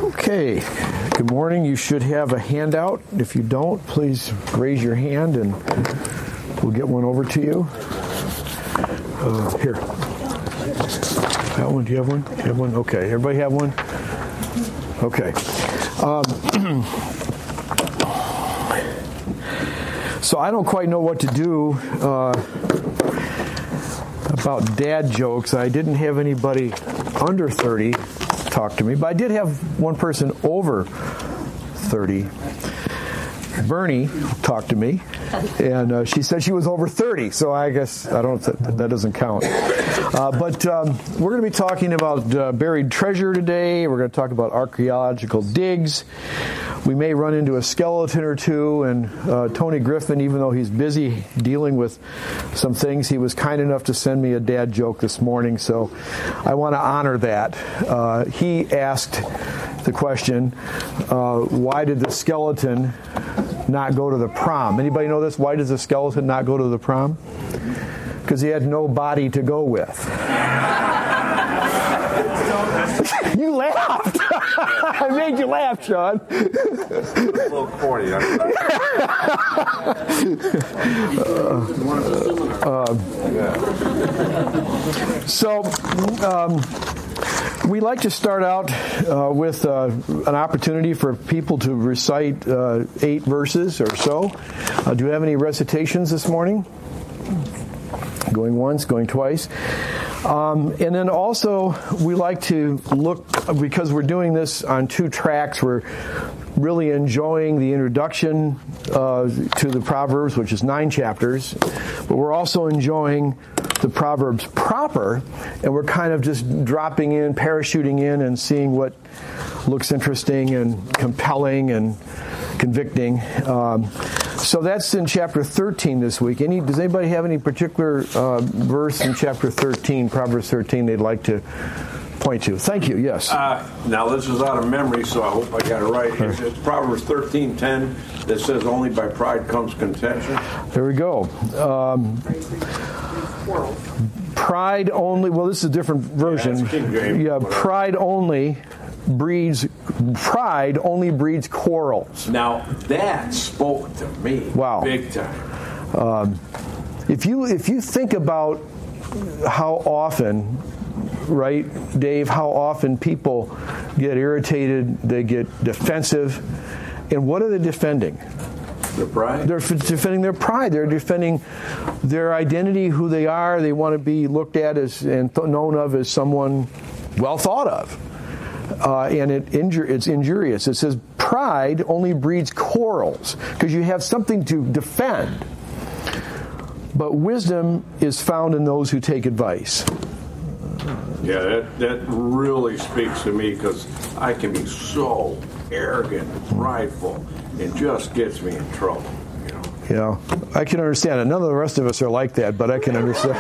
Okay, good morning. You should have a handout. If you don't, please raise your hand and we'll get one over to you. Here. That one, do you have one? You have one? Okay, everybody have one? Okay. So I don't quite know what to do about dad jokes. I didn't have anybody under 30 talk to me, but I did have one person over 30. Bernie talked to me, and she said she was over 30, so I guess, I don't know if that doesn't count. But we're going to be talking about buried treasure today. We're going to talk about archaeological digs. We may run into a skeleton or two, and Tony Griffin, even though he's busy dealing with some things, he was kind enough to send me a dad joke this morning, so I want to honor that. He asked the question, why did the skeleton not go to the prom? Anybody know this? Why does the skeleton not go to the prom? Because he had no body to go with. You laughed. I made you laugh, Sean. A little corny. We like to start out with an opportunity for people to recite 8 verses or so. Do you have any recitations this morning? Going once, going twice. And then also, we like to look, because we're doing this on 2 tracks, we're really enjoying the introduction to the Proverbs, which is 9 chapters, but we're also enjoying the Proverbs proper, and we're kind of just dropping in, parachuting in, and seeing what looks interesting and compelling and convicting. So that's in chapter 13 this week. Does anybody have any particular verse in chapter 13, Proverbs 13, they'd like to point to? Thank you, yes. Now, this is out of memory, so I hope I got it right. It's Proverbs 13:10 that says, only by pride comes contention. There we go. Pride only, well, this is a different version. Yeah, King James, yeah, pride only breeds quarrels. Now, that spoke to me. Wow. Big time. If you think about how often, right, Dave, how often people get irritated, they get defensive, and what are they defending? Their pride? They're defending their pride. They're defending their identity, who they are. They want to be looked at as and known of as someone well thought of. And it's injurious. It says pride only breeds quarrels because you have something to defend. But wisdom is found in those who take advice. Yeah, that really speaks to me because I can be so arrogant and prideful. It just gets me in trouble. Yeah, I can understand it. None of the rest of us are like that, but I can understand.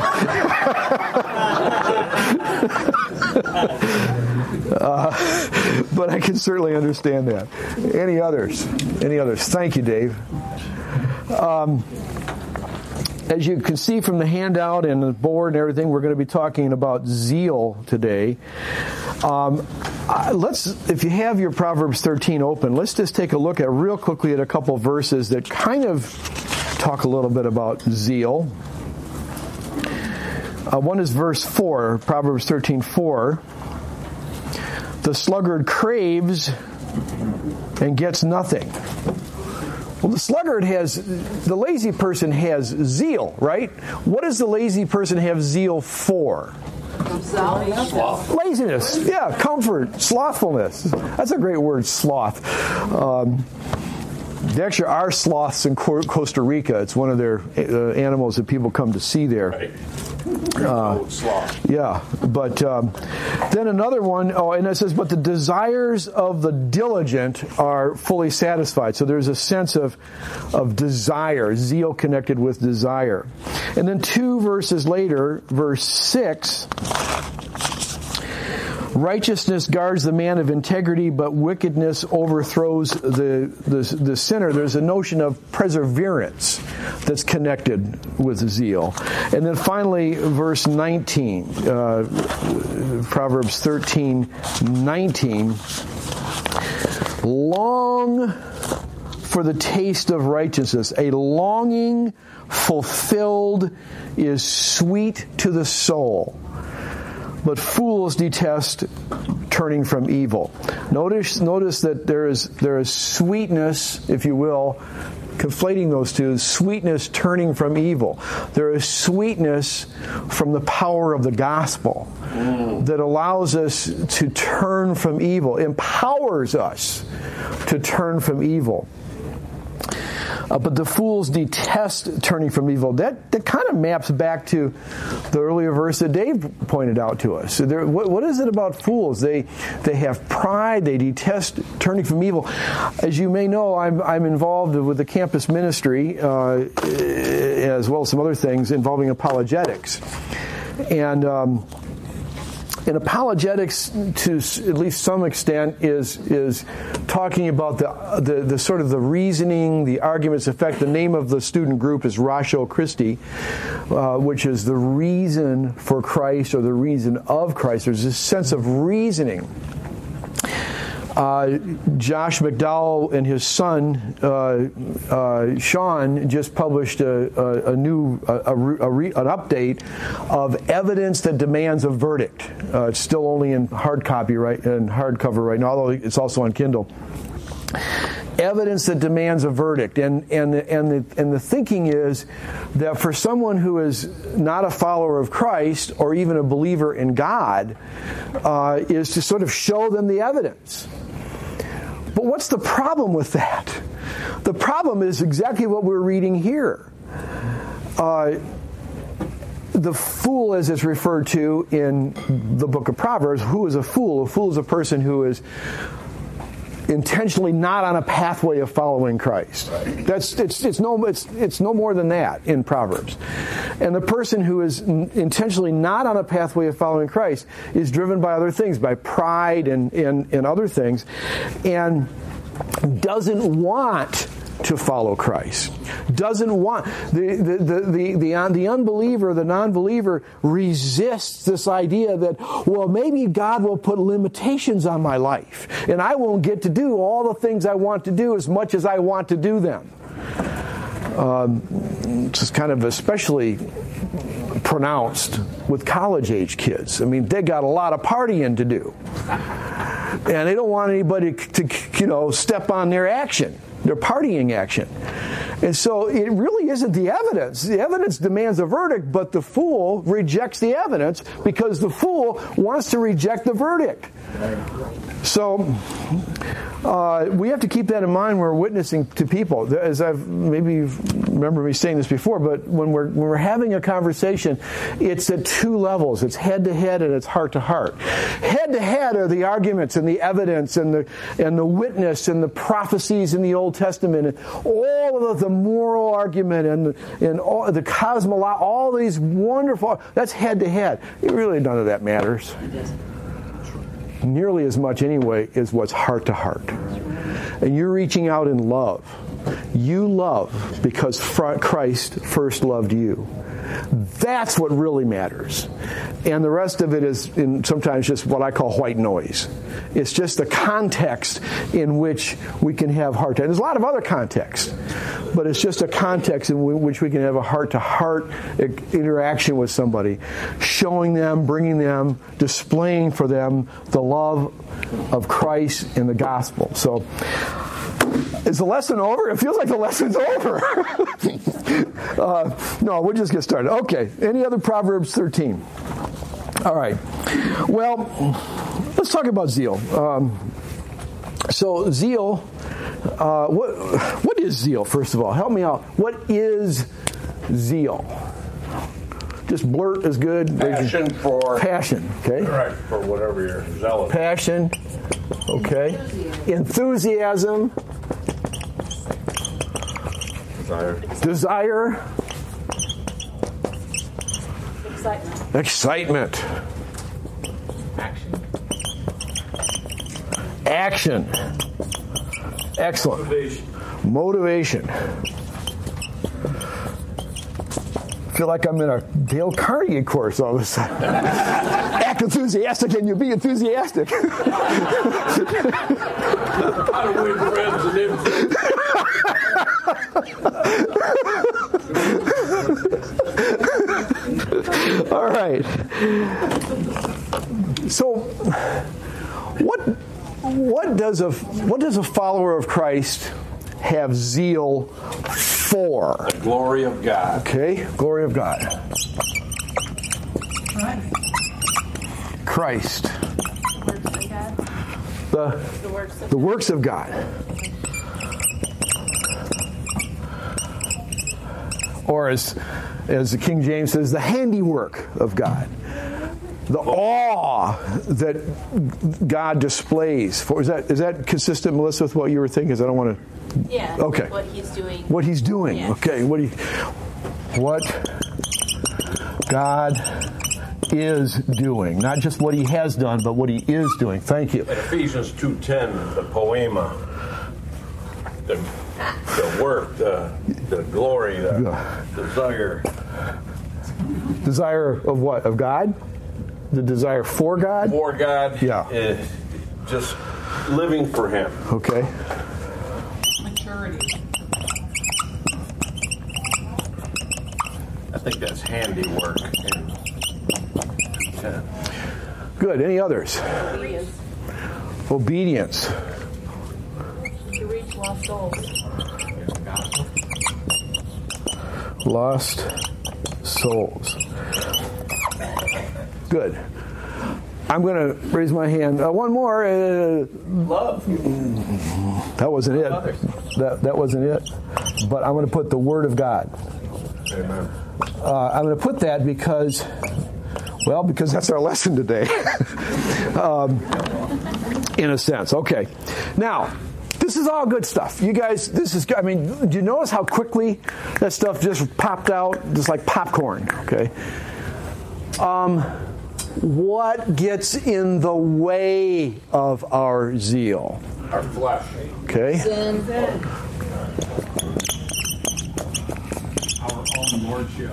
But I can certainly understand that. Any others? Thank you, Dave. As you can see from the handout and the board and everything, we're going to be talking about zeal today. If you have your Proverbs 13 open, let's just take a look at real quickly at a couple of verses that kind of talk a little bit about zeal. One is verse 4, Proverbs 13:4. The sluggard craves and gets nothing. Well, the lazy person has zeal, right? What does the lazy person have zeal for? Sloth. Laziness, yeah, comfort, slothfulness. That's a great word, sloth. There actually are sloths in Costa Rica. It's one of their animals that people come to see there. Right. Yeah, but then another one, and it says, but the desires of the diligent are fully satisfied. So there's a sense of desire, zeal connected with desire. And then 2 verses later, verse 6, righteousness guards the man of integrity, but wickedness overthrows the sinner. There's a notion of perseverance that's connected with zeal. And then finally, verse 19, Proverbs 13:19. long for the taste of righteousness. A longing fulfilled is sweet to the soul, but fools detest turning from evil. Notice that there is sweetness, if you will, conflating those two, sweetness turning from evil. There is sweetness from the power of the gospel that allows us to turn from evil, empowers us to turn from evil. But the fools detest turning from evil. That kind of maps back to the earlier verse that Dave pointed out to us. What is it about fools? They have pride. They detest turning from evil. As you may know, I'm involved with the campus ministry as well as some other things involving apologetics. And apologetics, to at least some extent, is talking about the sort of the reasoning, the arguments. In fact, the name of the student group is Ratio Christi, which is the reason for Christ or the reason of Christ. There's this sense of reasoning. Josh McDowell and his son Sean just published an update of evidence that demands a verdict. It's still only in hard copy hardcover right now, although it's also on Kindle. Evidence that demands a verdict, and the thinking is that for someone who is not a follower of Christ or even a believer in God, is to sort of show them the evidence. But what's the problem with that? The problem is exactly what we're reading here. The fool, as it's referred to in the book of Proverbs, who is a fool? A fool is a person who is intentionally not on a pathway of following Christ. It's no more than that in Proverbs. And the person who is intentionally not on a pathway of following Christ is driven by other things, by pride and other things, and doesn't want to follow Christ. Doesn't want the unbeliever, the non-believer resists this idea that, well, maybe God will put limitations on my life and I won't get to do all the things I want to do as much as I want to do them. It's kind of especially pronounced with college-age kids. I mean, they got a lot of partying to do, and they don't want anybody to step on their action. Their partying action. And so it really isn't the evidence. The evidence demands a verdict, but the fool rejects the evidence because the fool wants to reject the verdict. So we have to keep that in mind when we're witnessing to people. As maybe you remember me saying this before, but when we're having a conversation, it's at two levels. It's head to head and it's heart to heart. Head to head are the arguments and the evidence and the witness and the prophecies in the Old Testament and all of the moral argument and all the cosmology, all these wonderful. That's head to head. Really, none of that matters. Nearly as much anyway is what's heart to heart. And you're reaching out in love. You love because Christ first loved you. That's what really matters. And the rest of it is sometimes just what I call white noise. It's just the context in which we can have heart-to-heart. There's a lot of other contexts, but it's just a context in which we can have a heart-to-heart interaction with somebody, showing them, bringing them, displaying for them the love of Christ in the gospel. So, is the lesson over? It feels like the lesson's over. No, we'll just get started. Okay, any other Proverbs 13? All right. Well, let's talk about zeal. So zeal, what is zeal, first of all? Help me out. What is zeal? Just blurt is good. Passion for... Passion, okay. Right, for whatever you're zealous. Passion, okay. Enthusiasm. Desire. Excitement. Action. Excellent. Motivation. I feel like I'm in a Dale Carnegie course all of a sudden. act enthusiastic and you be enthusiastic. How to win friends and influence. All right. So, what does a follower of Christ have zeal for? The glory of God. Okay, glory of God. Christ. The works of God. Or as the King James says, the handiwork of God. The awe that God displays. Is that consistent, Melissa, with what you were thinking? Because I don't want to. Yeah. Okay. What he's doing. What he's doing. Yes. Okay. What God is doing, not just what he has done, but what he is doing. Thank you. In Ephesians 2:10, the poema, the work, the glory, the desire. Desire of what? Of God? The desire for God? For God. Yeah. Just living for Him. Okay. Maturity. I think that's handiwork in 2:10. Good. Any others? Obedience. To reach lost souls. Lost souls. Good. I'm going to raise my hand. One more. Love. That wasn't it. That wasn't it. But I'm going to put the Word of God. Amen. I'm going to put that because that's our lesson today. In a sense. Okay. Now, this is all good stuff. You guys, do you notice how quickly that stuff just popped out? Just like popcorn. Okay. What gets in the way of our zeal? Our flesh. Okay. Sin. Our own lordship.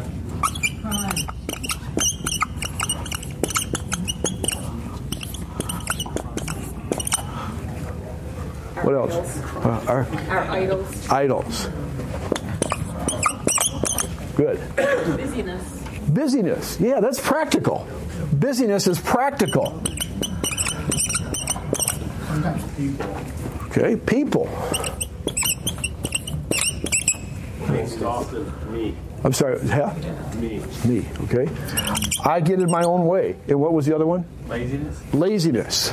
What else? Our idols. idols. Good. Busyness. Yeah, that's practical. Busyness is practical. Sometimes people. Okay, people. It's often me. I'm sorry, yeah? Me. Me, okay. I get in my own way. And what was the other one? Laziness. Laziness.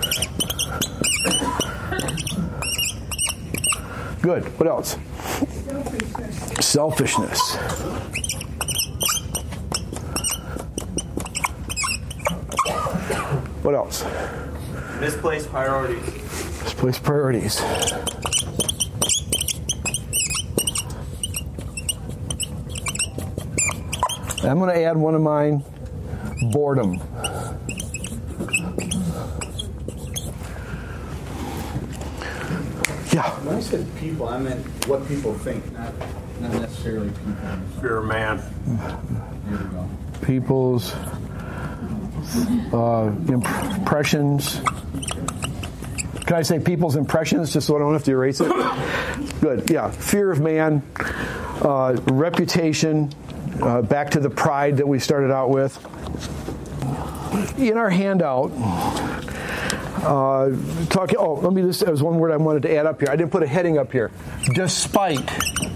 Good. What else? Selfishness. What else? Misplaced priorities. Misplaced priorities. I'm going to add one of mine, boredom. Yeah. When I said people, I meant what people think, not necessarily people. Fear of man. There we go. People's impressions. Can I say people's impressions just so I don't have to erase it? Good. Yeah. Fear of man, reputation, back to the pride that we started out with. In our handout, there was one word I wanted to add up here. I didn't put a heading up here. Despite.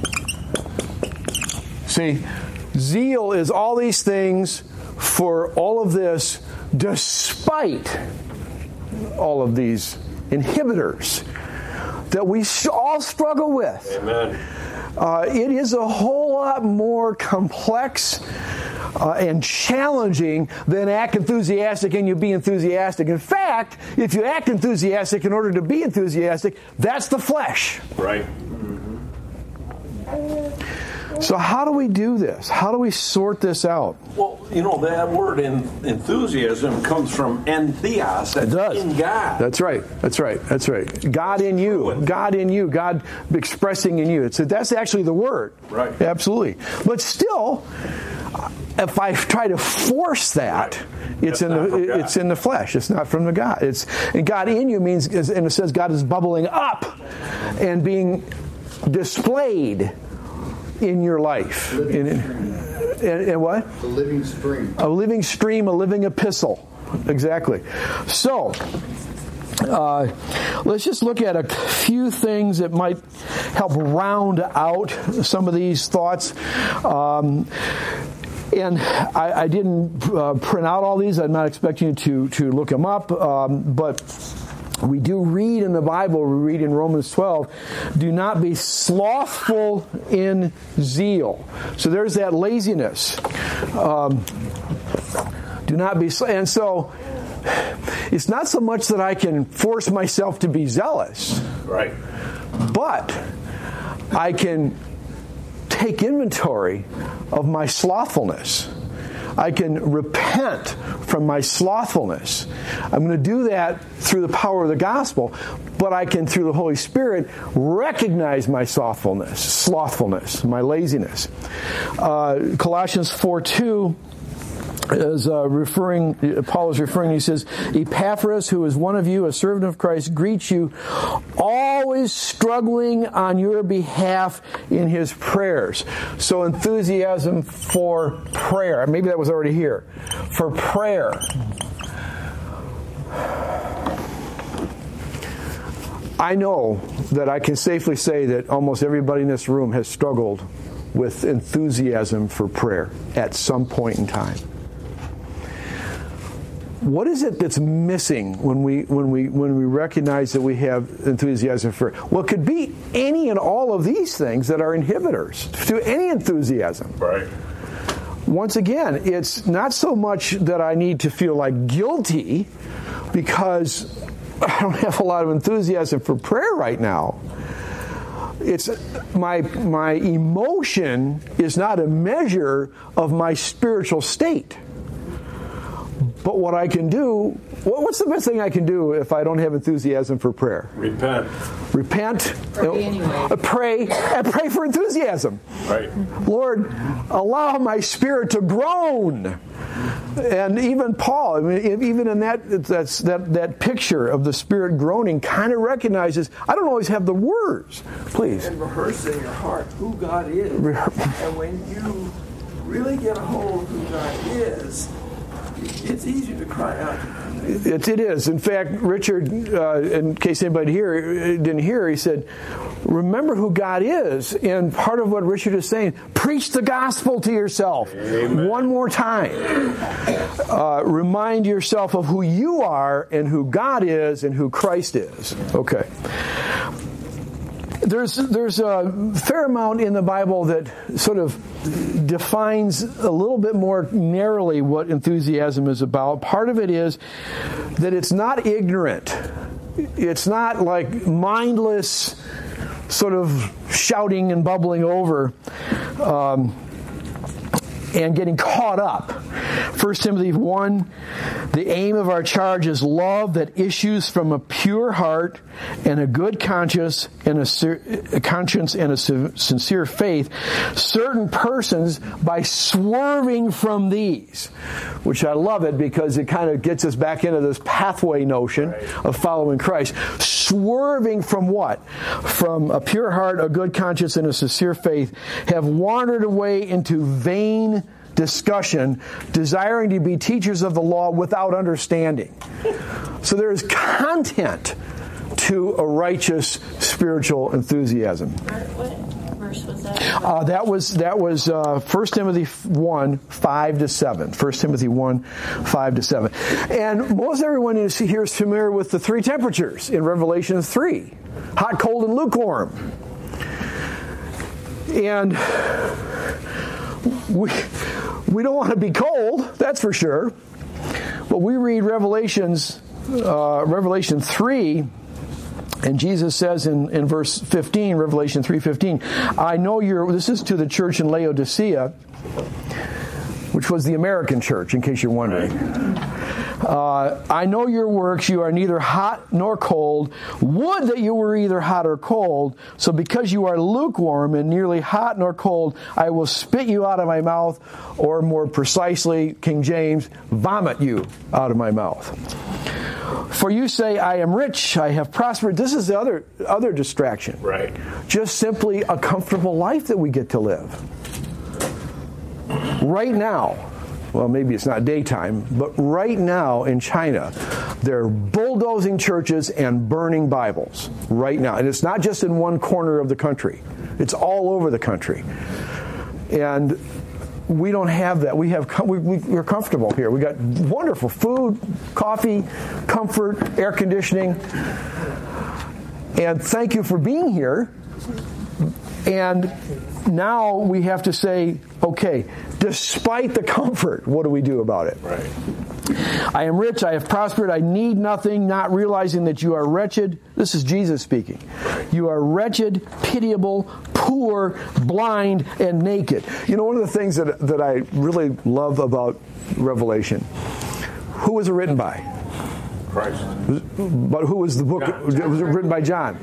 See, zeal is all these things for all of this, despite all of these inhibitors that we all struggle with. Amen. It is a whole lot more complex and challenging than act enthusiastic and you be enthusiastic. In fact, if you act enthusiastic in order to be enthusiastic, that's the flesh. Right. So how do we do this? How do we sort this out? Well, that word enthusiasm comes from entheos. It does. In God. That's right. God in you. God in you. God expressing in you. That's actually the word. Right. Absolutely. But still, if I try to force that, it's in the flesh. It's not from the God. And God in you means, and it says God is bubbling up and being displayed in your life. And what? A living stream. A living stream, a living epistle. Exactly. So, let's just look at a few things that might help round out some of these thoughts. And I didn't print out all these. I'm not expecting you to look them up. But we do read in the Bible, we read in Romans 12, do not be slothful in zeal. So there's that laziness. Do not be, and so it's not so much that I can force myself to be zealous. Right. But I can take inventory of my slothfulness. I can repent from my slothfulness. I'm going to do that through the power of the gospel, but I can, through the Holy Spirit, recognize my slothfulness, my laziness. Colossians 4:2 is Paul is referring, he says, Epaphras, who is one of you, a servant of Christ, greets you, always struggling on your behalf in his prayers. So enthusiasm for prayer. Maybe that was already here. For prayer. I know that I can safely say that almost everybody in this room has struggled with enthusiasm for prayer at some point in time. What is it that's missing when we recognize that we have enthusiasm for? Well, it could be any and all of these things that are inhibitors to any enthusiasm. Right. Once again, it's not so much that I need to feel like guilty because I don't have a lot of enthusiasm for prayer right now. It's my emotion is not a measure of my spiritual state. But what I can do, what's the best thing I can do if I don't have enthusiasm for prayer? Repent. Pray anyway. Pray for enthusiasm. Right. Lord, allow my spirit to groan. And even Paul, I mean, even in that picture of the Spirit groaning, kind of recognizes, I don't always have the words. Please. And rehearse in your heart who God is. And when you really get a hold of who God is, it's easy to cry out. It is. In fact, Richard, in case anybody here didn't hear, he said, remember who God is. And part of what Richard is saying, preach the gospel to yourself. Amen. One more time. Remind yourself of who you are and who God is and who Christ is. Okay. There's a fair amount in the Bible that sort of defines a little bit more narrowly what enthusiasm is about. Part of it is that it's not ignorant. It's not like mindless sort of shouting and bubbling over and getting caught up. 1 Timothy 1, the aim of our charge is love that issues from a pure heart and a good conscience and a sincere faith. Certain persons, by swerving from these, which I love it because it kind of gets us back into this pathway notion of following Christ. Swerving from what? From a pure heart, a good conscience, and a sincere faith, have wandered away into vain discussion, desiring to be teachers of the law without understanding. So there is content to a righteous spiritual enthusiasm. What verse was that? That was 1 Timothy 1, 5-7. 1 Timothy 1, 5-7. And most everyone here is familiar with the three temperatures in Revelation 3. Hot, cold, and lukewarm. And we don't want to be cold, that's for sure. But we read Revelation 3, and Jesus says in verse 15, Revelation 3:15, I know this is to the church in Laodicea, which was the American church, in case you're wondering. I know your works. You are neither hot nor cold. Would that you were either hot or cold. So because you are lukewarm and neither hot nor cold, I will spit you out of my mouth, or more precisely, King James, vomit you out of my mouth. For you say, I am rich, I have prospered. This is the other distraction. Right. Just simply a comfortable life that we get to live. Right now, well, maybe it's not daytime, but right now in China, they're bulldozing churches and burning Bibles right now. And it's not just in one corner of the country. It's all over the country. And we don't have that. We're comfortable here. We got wonderful food, coffee, comfort, air conditioning. And thank you for being here. And now we have to say, okay, despite the comfort, what do we do about it? Right. I am rich, I have prospered, I need nothing, not realizing that you are wretched. This is Jesus speaking. You are wretched, pitiable, poor, blind, and naked. You know, one of the things that I really love about Revelation, who was it written by? Christ. But who was the book? Was it written by John?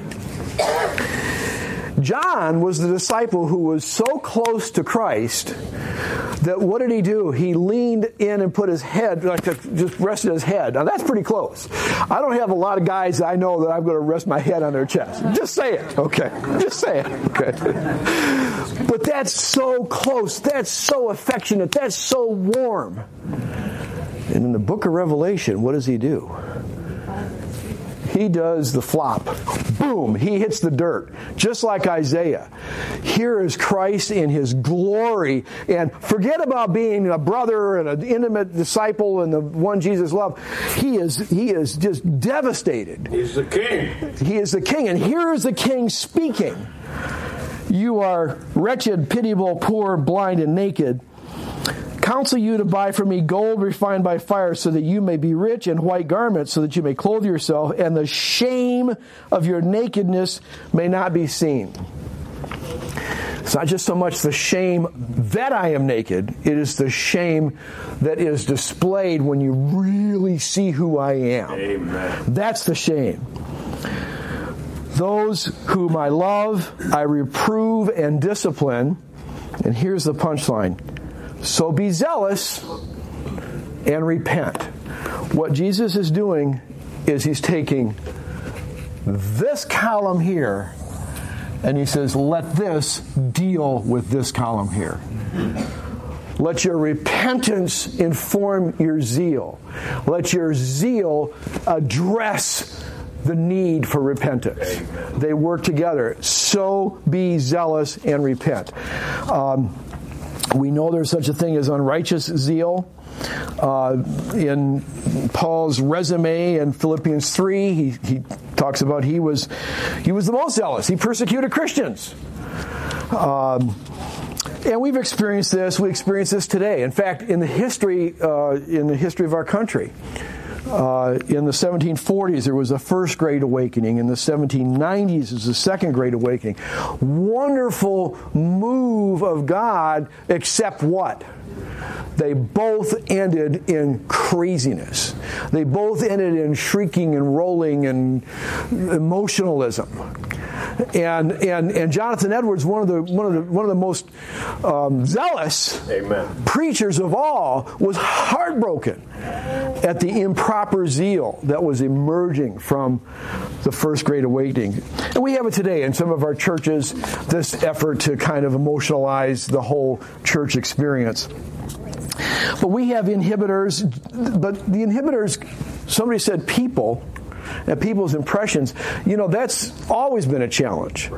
John was the disciple who was so close to Christ that what did he do? He leaned in and put his head, just rested his head. Now that's pretty close. I don't have a lot of guys that I know that I'm going to rest my head on their chest. Just say it, okay? Just say it, okay? But that's so close. That's so affectionate. That's so warm. And in the book of Revelation, what does he do? He does the flop. Boom, he hits the dirt, just like Isaiah. Here is Christ in his glory. And forget about being a brother and an intimate disciple and the one Jesus loved. He is just devastated. He's the king. He is the king. And here is the king speaking. You are wretched, pitiable, poor, blind, and naked. Counsel you to buy from me gold refined by fire, so that you may be rich, and white garments, so that you may clothe yourself, and the shame of your nakedness may not be seen. It's not just so much the shame that I am naked, it is the shame that is displayed when you really see who I am. Amen. That's the shame. Those whom I love, I reprove and discipline. And here's the punchline. So be zealous and repent. What Jesus is doing is he's taking this column here and he says, let this deal with this column here. Let your repentance inform your zeal. Let your zeal address the need for repentance. They work together. So be zealous and repent. We know there's such a thing as unrighteous zeal. In Paul's resume in Philippians 3, he talks about he was the most zealous. He persecuted Christians. And we've experienced this. We experience this today. In fact, in the history of our country, in the 1740s, there was a first Great Awakening. In the 1790s, there was a second Great Awakening. Wonderful move of God, except what? They both ended in craziness. They both ended in shrieking and rolling and emotionalism. And Jonathan Edwards, one of the most zealous preachers of all, was heartbroken at the improper zeal that was emerging from the first Great Awakening. And we have it today in some of our churches, this effort to kind of emotionalize the whole church experience. But we have inhibitors, but the inhibitors, somebody said people, and people's impressions, that's always been a challenge.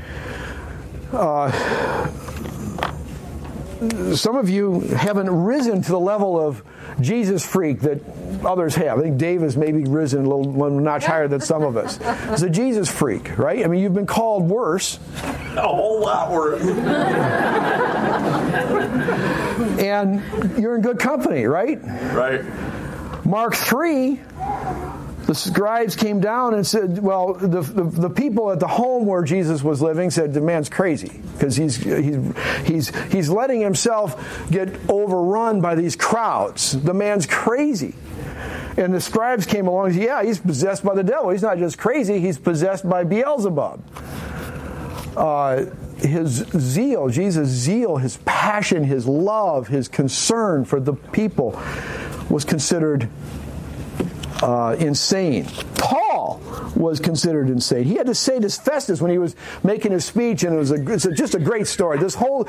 Some of you haven't risen to the level of Jesus freak that others have. I think Dave has maybe risen a little one notch higher than some of us. He's a Jesus freak, right? I mean, you've been called worse. A whole lot worse. And you're in good company, right? Right. Mark 3, the scribes came down and said, well, the people at the home where Jesus was living said, the man's crazy because he's letting himself get overrun by these crowds. The man's crazy. And the scribes came along and said, yeah, he's possessed by the devil. He's not just crazy, he's possessed by Beelzebub. His zeal, Jesus' zeal, his passion, his love, his concern for the people was considered insane. Paul was considered insane. He had to say this Festus when he was making his speech, and it's just a great story. This whole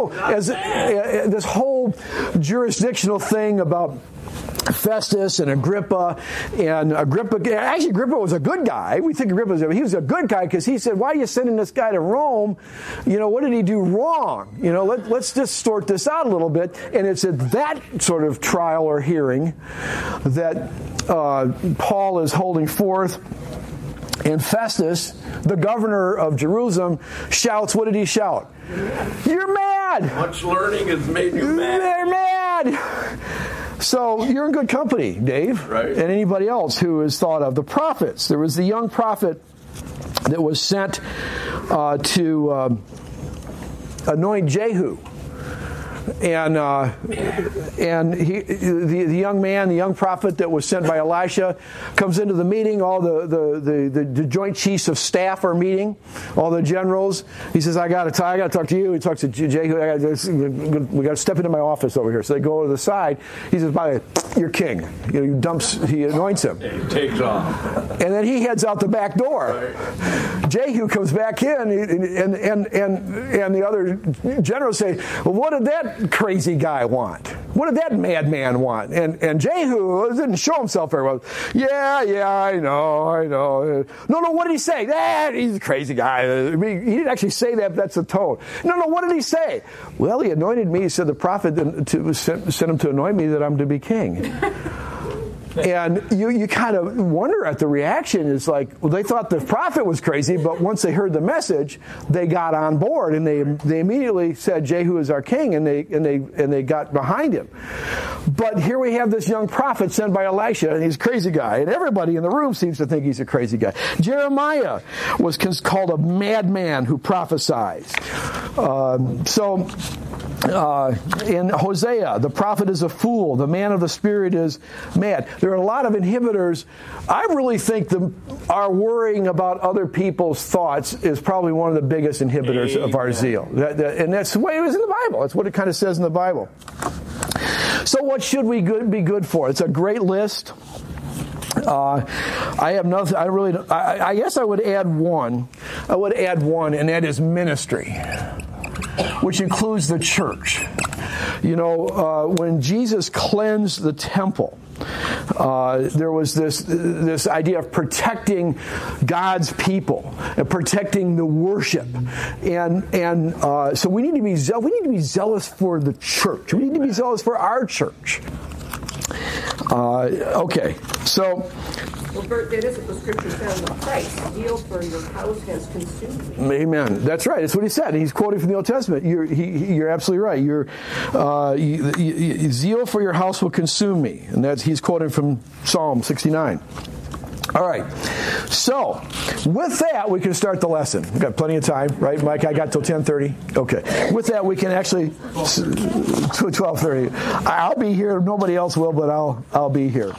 jurisdictional thing about Festus and Agrippa, actually Agrippa was a good guy. We think he was a good guy because he said, why are you sending this guy to Rome? What did he do wrong? Let's just sort this out a little bit. And it's at that sort of trial or hearing that Paul is holding forth. And Festus, the governor of Jerusalem, shouts, what did he shout? You're mad! Much learning has made you mad. They're mad! So you're in good company, Dave, right? And anybody else who is thought of. The prophets. There was the young prophet that was sent to anoint Jehu. And the young man, the young prophet that was sent by Elisha, comes into the meeting. All the joint chiefs of staff are meeting, all the generals. He says, I got to talk to you. He talks to Jehu. We got to step into my office over here. So they go to the side. He says, by the way, you're king. He anoints him. He takes off. And then he heads out the back door. Right. Jehu comes back in, and the other generals say, well, what did that crazy guy want? What did that madman want? And Jehu didn't show himself very well. Yeah, I know. No, what did he say? He's a crazy guy. He didn't actually say that. That's the tone. No, what did he say? Well, he anointed me. He said the prophet sent him to anoint me that I'm to be king. And you kind of wonder at the reaction. It's like, well, they thought the prophet was crazy, but once they heard the message, they got on board, and they immediately said, Jehu is our king, and they got behind him. But here we have this young prophet sent by Elisha, and he's a crazy guy, and everybody in the room seems to think he's a crazy guy. Jeremiah was called a madman who prophesies. In Hosea, the prophet is a fool. The man of the spirit is mad. There are a lot of inhibitors. I really think our worrying about other people's thoughts is probably one of the biggest inhibitors of our zeal. And that's the way it was in the Bible. That's what it kind of says in the Bible. So what should we be good for? It's a great list. I have nothing. I guess I would add one. And that is ministry, which includes the church. When Jesus cleansed the temple, there was this idea of protecting God's people and protecting the worship, and so we need to be zealous for the church. We need to be zealous for our church. Okay, so. Well, Bert, that is what the scripture says of Christ. Zeal for your house has consumed me. Amen. That's right. That's what he said. He's quoting from the Old Testament. You're absolutely right. Zeal for your house will consume me. And he's quoting from Psalm 69. All right. So, with that, we can start the lesson. We've got plenty of time, right, Mike? I got till 10:30. Okay. With that, we can actually 12:30. I'll be here. Nobody else will, but I'll be here.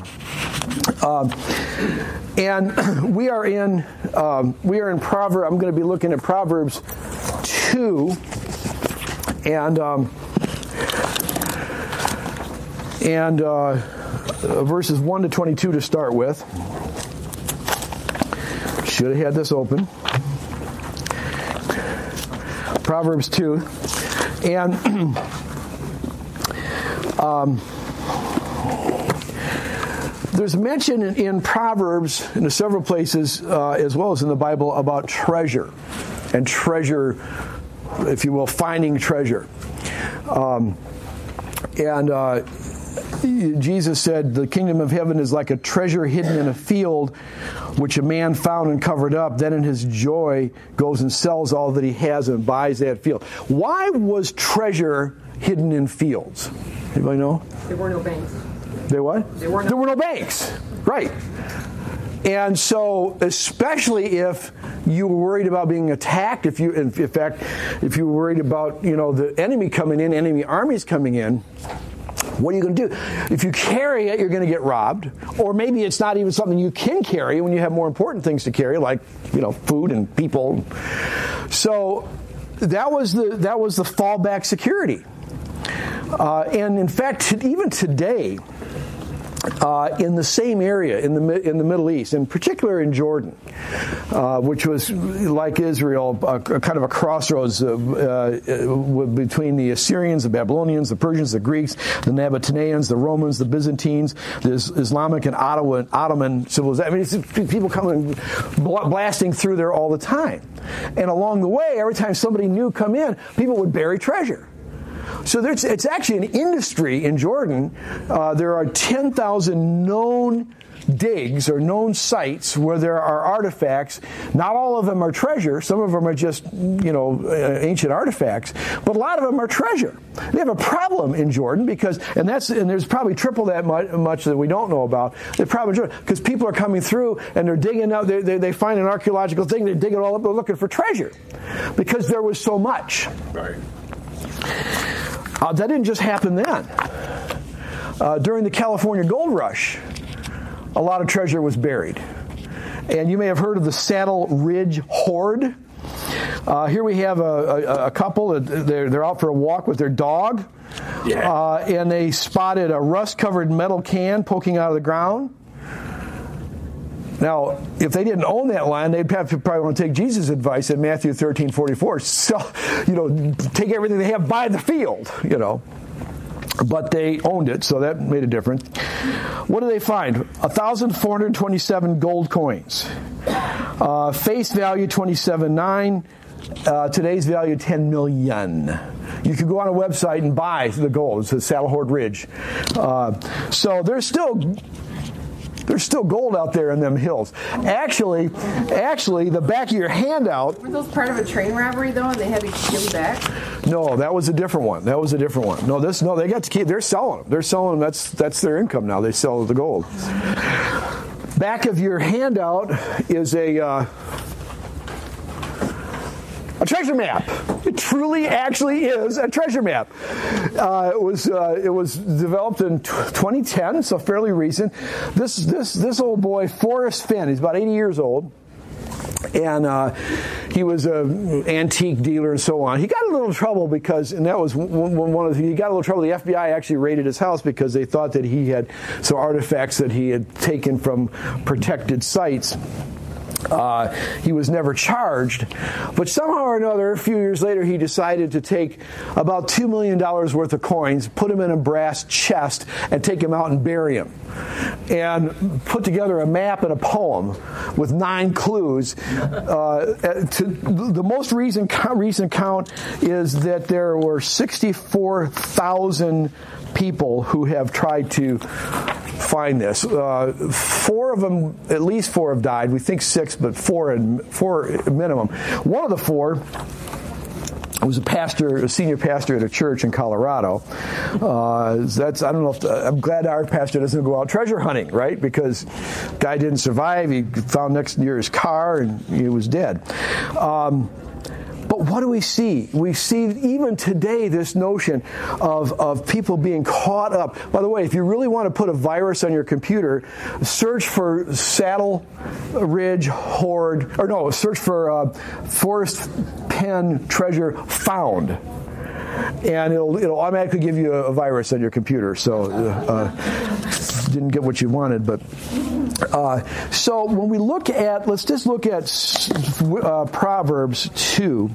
And we are in Proverbs. I'm going to be looking at Proverbs 2, and verses 1 to 22 to start with. Should have had this open. Proverbs 2. And there's mention in Proverbs, in several places, as well as in the Bible, about treasure. And treasure, if you will, finding treasure. Jesus said, the kingdom of heaven is like a treasure hidden in a field, which a man found and covered up. Then in his joy goes and sells all that he has and buys that field. Why was treasure hidden in fields? Anybody know? There were no banks. There what? There were no banks. Right. And so, especially if you were worried about being attacked, if you were worried about, the enemy coming in, enemy armies coming in, What are you going to do? If you carry it, you're going to get robbed. Or maybe it's not even something you can carry when you have more important things to carry, like, food and people. So that was the fallback security. And in fact, even today, in the same area in the Middle East, in particular in Jordan, which was like Israel, kind of a crossroads between the Assyrians, the Babylonians, the Persians, the Greeks, the Nabateans, the Romans, the Byzantines, the Islamic and Ottoman civilization. I mean, it's people coming blasting through there all the time, and along the way, every time somebody new come in, people would bury treasure. So it's actually an industry in Jordan. There are 10,000 known digs or known sites where there are artifacts. Not all of them are treasure. Some of them are just, ancient artifacts. But a lot of them are treasure. They have a problem in Jordan and there's probably triple that much that we don't know about. The problem in Jordan, because people are coming through and they're digging out. They find an archaeological thing. They dig it all up. They're looking for treasure because there was so much. Right. That didn't just happen then. During the California Gold Rush, a lot of treasure was buried. And you may have heard of the Saddle Ridge Hoard. Here we have a couple. They're out for a walk with their dog. Yeah. And they spotted a rust-covered metal can poking out of the ground. Now, if they didn't own that land, they'd probably want to take Jesus' advice in Matthew 13:44. So, take everything they have, buy the field, But they owned it, so that made a difference. What do they find? 1,427 gold coins. Face value $27.9. Today's value $10 million. You could go on a website and buy the gold. It's the Saddle Hoard Ridge. So there's still gold out there in them hills. Actually, the back of your handout. Were those part of a train robbery though, and they had to give them back? No, that was a different one. No, they got to keep. They're selling them. That's their income now. They sell the gold. Back of your handout is a treasure map. It truly, actually is a treasure map. It was developed in 2010, so fairly recent. This old boy, Forrest Finn, he's about 80 years old, and he was an antique dealer and so on. He got a little trouble because, and that was he got a little trouble. The FBI actually raided his house because they thought that he had some artifacts that he had taken from protected sites. He was never charged, but somehow or another, a few years later, he decided to take about $2 million worth of coins, put them in a brass chest, and take them out and bury them. And put together a map and a poem with 9 clues. The most recent count is that there were 64,000 people who have tried to find this. 4 of them, at least 4 have died. We think 6, but 4 minimum. One of the 4 was a senior pastor at a church in Colorado. I'm glad our pastor doesn't go out treasure hunting, right? Because guy didn't survive. He found next near his car and he was dead. But what do we see? We see even today this notion of people being caught up. By the way, if you really want to put a virus on your computer, search for Saddle Ridge Hoard, search for Forrest Penn treasure found. And it'll automatically give you a virus on your computer. So didn't get what you wanted, but so when we look at, let's just look at Proverbs 2.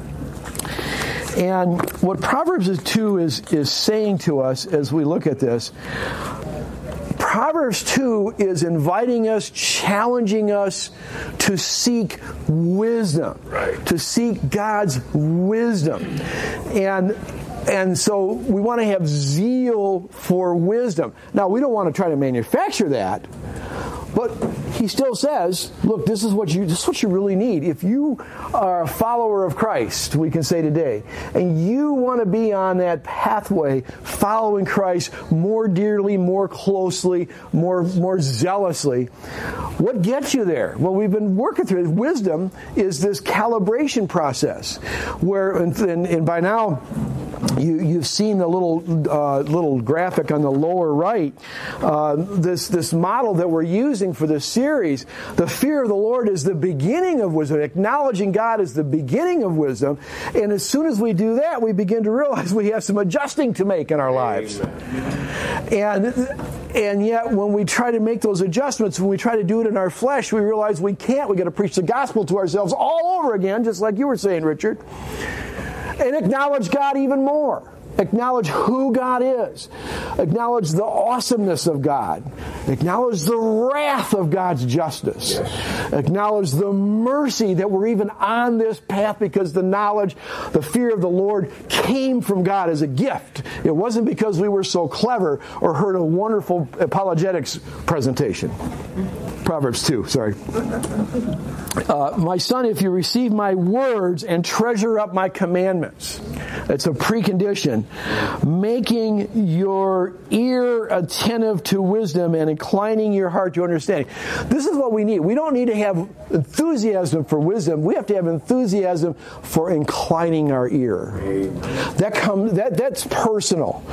And what Proverbs 2 is saying to us as we look at this, Proverbs 2 is inviting us, challenging us to seek wisdom, right? To seek God's wisdom. And so we want to have zeal for wisdom. Now, we don't want to try to manufacture that, but he still says, look, this is what you really need. If you are a follower of Christ, we can say today, and you want to be on that pathway, following Christ more dearly, more closely, more zealously, what gets you there? Well, we've been working through it. Wisdom is this calibration process where, and by now, You've seen the little graphic on the lower right. This model that we're using for this series, the fear of the Lord is the beginning of wisdom. Acknowledging God is the beginning of wisdom. And as soon as we do that, we begin to realize we have some adjusting to make in our lives. And yet, when we try to make those adjustments, when we try to do it in our flesh, we realize we can't. We've got to preach the gospel to ourselves all over again, just like you were saying, Richard. And acknowledge God even more. Acknowledge who God is. Acknowledge the awesomeness of God. Acknowledge the wrath of God's justice. Yes. Acknowledge the mercy that we're even on this path because the fear of the Lord came from God as a gift. It wasn't because we were so clever or heard a wonderful apologetics presentation. Proverbs 2, sorry. My son, if you receive my words and treasure up my commandments, that's a precondition, making your ear attentive to wisdom and inclining your heart to understanding. This is what we need. We don't need to have enthusiasm for wisdom. We have to have enthusiasm for inclining our ear. That's personal.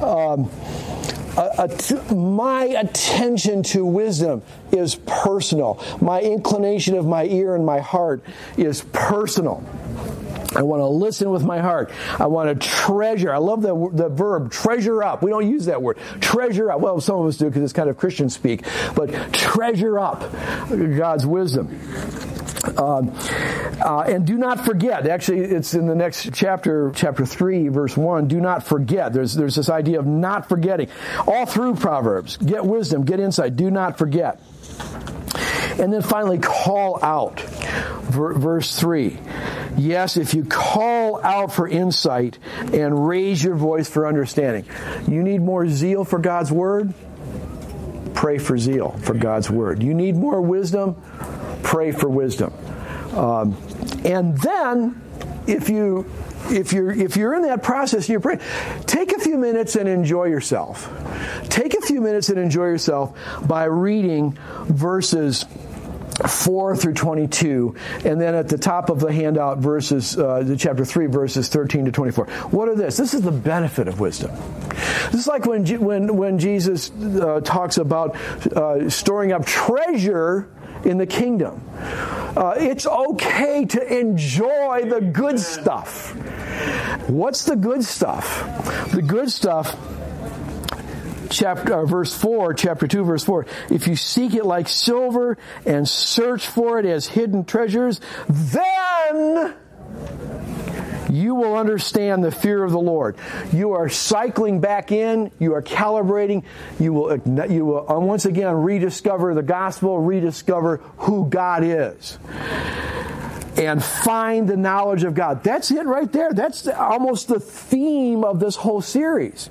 My attention to wisdom is personal. My inclination of my ear and my heart is personal. I want to listen with my heart. I want to treasure. I love the verb, treasure up. We don't use that word. Treasure up. Well, some of us do because it's kind of Christian speak. But treasure up God's wisdom. And do not forget. Actually, it's in the next chapter 3, verse 1. Do not forget. There's this idea of not forgetting. All through Proverbs. Get wisdom. Get insight. Do not forget. And then finally, call out. Verse 3. Yes, if you call out for insight and raise your voice for understanding. You need more zeal for God's Word? Pray for zeal for God's Word. You need more wisdom? Pray for wisdom. And then, if you're in that process and you're praying, take a few minutes and enjoy yourself. Take a few minutes and enjoy yourself by reading verses 4 through 22, and then at the top of the handout, the chapter 3, verses 13 to 24. What are this? This is the benefit of wisdom. This is like when Jesus talks about storing up treasure in the kingdom. It's okay to enjoy the good stuff. What's the good stuff? The good stuff, verse 4, chapter 2, verse 4. If you seek it like silver and search for it as hidden treasures, then you will understand the fear of the Lord. You are cycling back in. You are calibrating. You will once again rediscover the gospel, rediscover who God is, and find the knowledge of God. That's it right there. That's almost the theme of this whole series.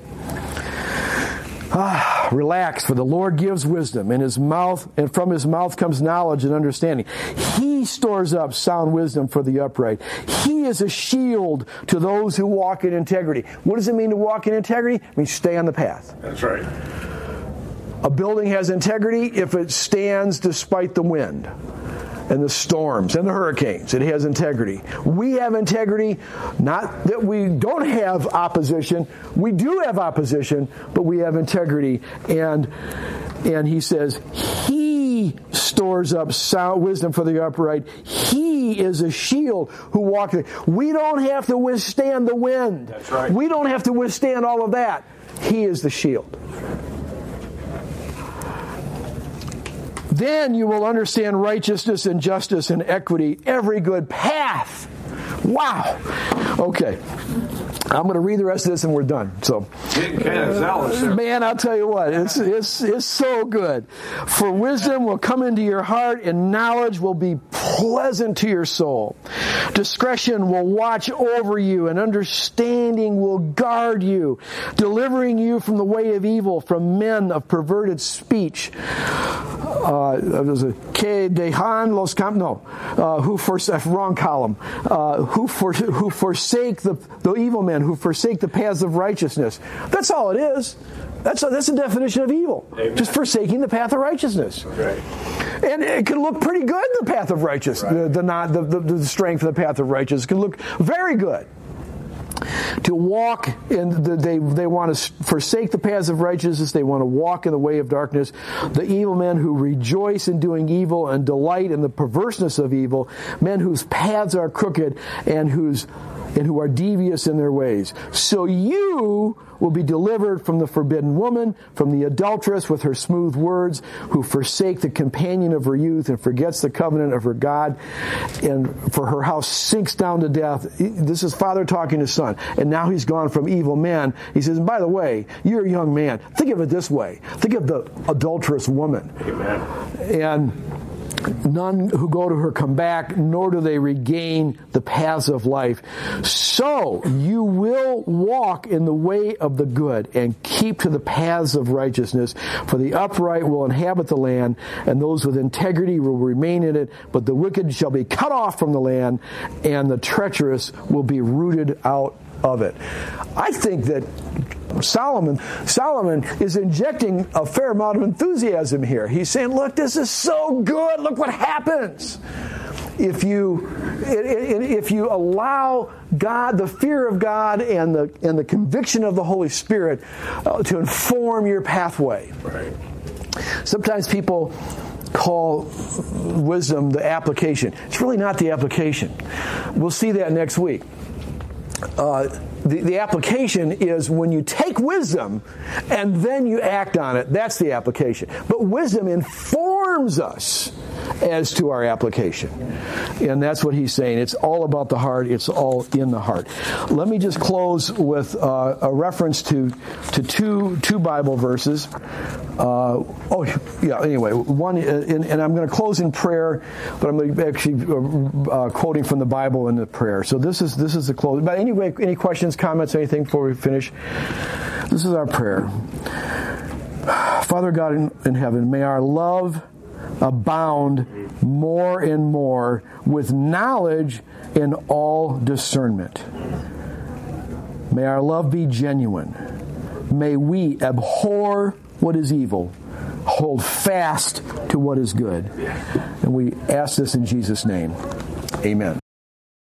Relax, for the Lord gives wisdom, and from his mouth comes knowledge and understanding. He stores up sound wisdom for the upright. He is a shield to those who walk in integrity. What does it mean to walk in integrity? It means stay on the path. That's right. A building has integrity if it stands despite the wind and the storms and the hurricanes. It has integrity. We have integrity, not that we don't have opposition. We do have opposition, but we have integrity. And he says, he stores up sound wisdom for the upright. He is a shield who walks. We don't have to withstand the wind. That's right. We don't have to withstand all of that. He is the shield. Then you will understand righteousness and justice and equity, every good path. Wow. Okay. I'm going to read the rest of this and we're done. So, getting kind of zealous there. Man, I'll tell you what, it's so good. For wisdom will come into your heart and knowledge will be pleasant to your soul. Discretion will watch over you and understanding will guard you, delivering you from the way of evil, from men of perverted speech. Who forsake the evil men, who forsake the paths of righteousness. That's all it is. That's the definition of evil. Amen. Just forsaking the path of righteousness. Right. And it can look pretty good, the path of righteousness. Right. The strength of the path of righteousness can look very good. To walk in they want to forsake the paths of righteousness. They want to walk in the way of darkness. The evil men who rejoice in doing evil and delight in the perverseness of evil. Men whose paths are crooked and who are devious in their ways. So you will be delivered from the forbidden woman, from the adulteress with her smooth words, who forsake the companion of her youth and forgets the covenant of her God, and for her house sinks down to death. This is Father talking to Son. And now he's gone from evil men. He says, and by the way, you're a young man. Think of it this way. Think of the adulterous woman. Amen. And none who go to her come back, nor do they regain the paths of life. So you will walk in the way of the good and keep to the paths of righteousness. For the upright will inhabit the land, and those with integrity will remain in it. But the wicked shall be cut off from the land, and the treacherous will be rooted out of it. I think that Solomon is injecting a fair amount of enthusiasm here. He's saying, look, this is so good. Look what happens if you allow God, the fear of God and the conviction of the Holy Spirit to inform your pathway. Right. Sometimes people call wisdom the application. It's really not the application. We'll see that next week. The application is when you take wisdom and then you act on it. That's the application. But wisdom informs us as to our application. And that's what he's saying. It's all about the heart. It's all in the heart. Let me just close with a reference to two Bible verses. Anyway, one, and I'm going to close in prayer, but I'm going to be actually quoting from the Bible in the prayer. So this is the close. But anyway, any questions, comments, anything before we finish? This is our prayer. Father God in heaven, may our love abound more and more with knowledge and all discernment. May our love be genuine. May we abhor what is evil, hold fast to what is good. And we ask this in Jesus' name. Amen.